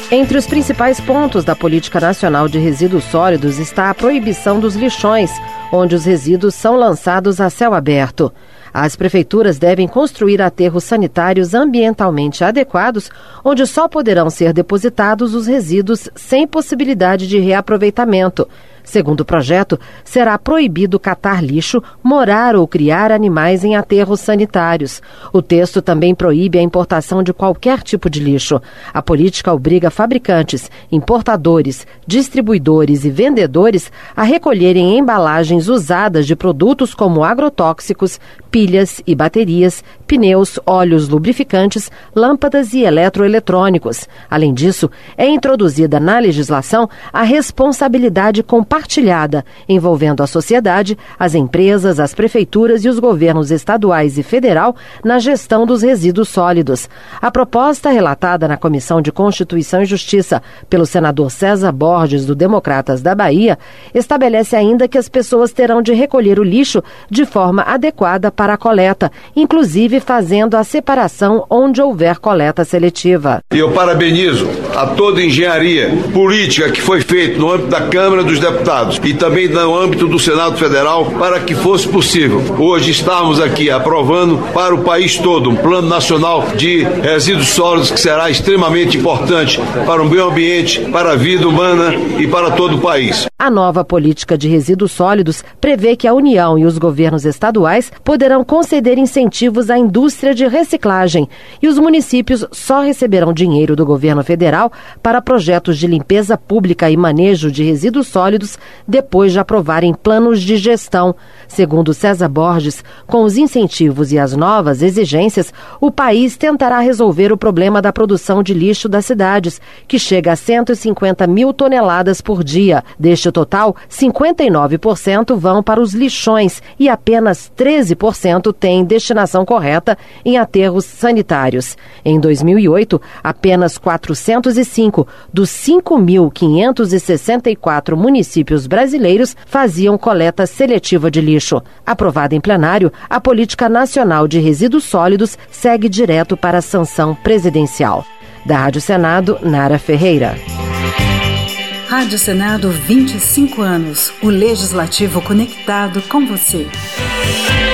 Entre os principais pontos da Política Nacional de Resíduos Sólidos está a proibição dos lixões, onde os resíduos são lançados a céu aberto. As prefeituras devem construir aterros sanitários ambientalmente adequados, onde só poderão ser depositados os resíduos sem possibilidade de reaproveitamento. Segundo o projeto, será proibido catar lixo, morar ou criar animais em aterros sanitários. O texto também proíbe a importação de qualquer tipo de lixo. A política obriga fabricantes, importadores, distribuidores e vendedores a recolherem embalagens usadas de produtos como agrotóxicos, pilhas e baterias, pneus, óleos lubrificantes, lâmpadas e eletroeletrônicos. Além disso, é introduzida na legislação a responsabilidade compartilhada, envolvendo a sociedade, as empresas, as prefeituras e os governos estaduais e federal na gestão dos resíduos sólidos. A proposta, relatada na Comissão de Constituição e Justiça pelo senador César Borges, do Democratas da Bahia, estabelece ainda que as pessoas terão de recolher o lixo de forma adequada para a coleta, inclusive fazendo a separação onde houver coleta seletiva. Eu parabenizo a toda a engenharia política que foi feita no âmbito da Câmara dos Deputados e também no âmbito do Senado Federal para que fosse possível hoje estarmos aqui aprovando para o país todo um plano nacional de resíduos sólidos que será extremamente importante para o meio ambiente, para a vida humana e para todo o país. A nova política de resíduos sólidos prevê que a União e os governos estaduais poderão conceder incentivos à indústria de reciclagem e os municípios só receberão dinheiro do governo federal para projetos de limpeza pública e manejo de resíduos sólidos depois de aprovarem planos de gestão. Segundo César Borges, com os incentivos e as novas exigências, o país tentará resolver o problema da produção de lixo das cidades, que chega a 150 mil toneladas por dia. Deste total, 59% vão para os lixões e apenas 13% têm destinação correta em aterros sanitários. Em 2008, apenas 405 dos 5.564 municípios brasileiros faziam coleta seletiva de lixo. Aprovada em plenário, a Política Nacional de Resíduos Sólidos segue direto para a sanção presidencial. Da Rádio Senado, Nara Ferreira. Rádio Senado, 25 anos. O Legislativo conectado com você.